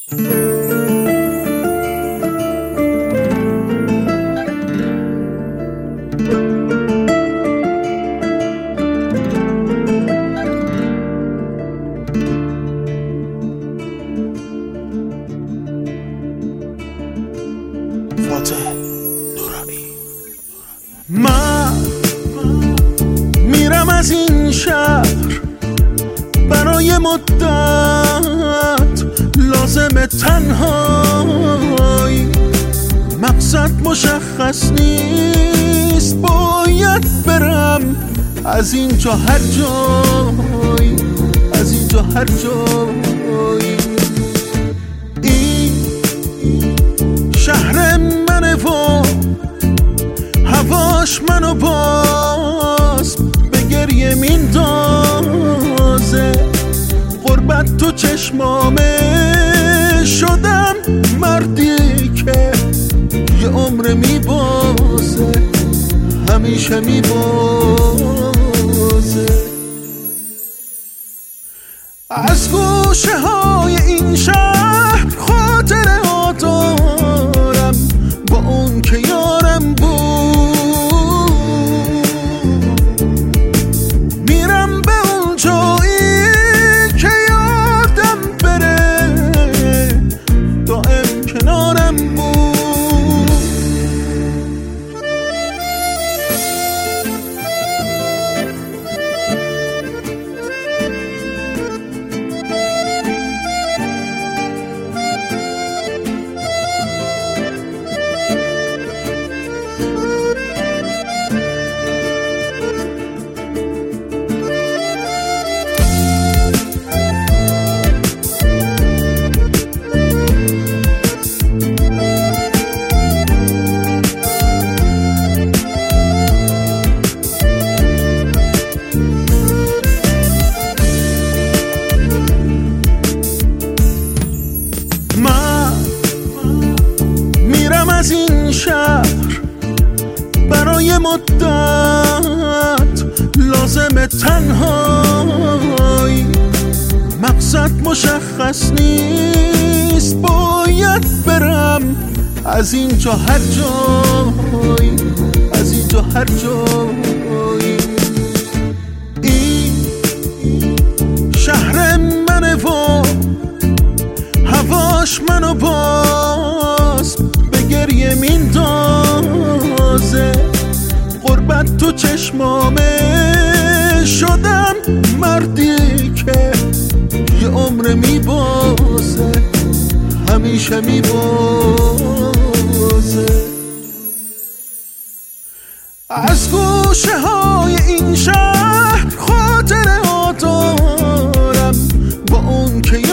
من میرم از این شهر برای مدت، لازم تنهایی، مقصد مشخص نیست، باید برم از اینجا هر جایی، از اینجا هر جایی. این شهر منه و هواش منو باز به گریه میندازه، غربت تو چشمامه، شدم مردی که یه عمر میبازه، همیشه میبازه. از گوشه های این شهر خاطره ها دارم با اون که یارم بود، میرم به اون جایی که یادم بره دائم کنارم بود. از این شهر برای مدت، لازم تنهایی، مقصد مشخص نیست، باید برم از اینجا هر جایی، از اینجا هر جایی. این شهر منه و هواش منو باز گریه میندازه، غربت تو چشمامه، شدم مردی که یه عمر میبازه، همیشه میبازه. از گوشه های این شهر خاطره ها دارم با اون که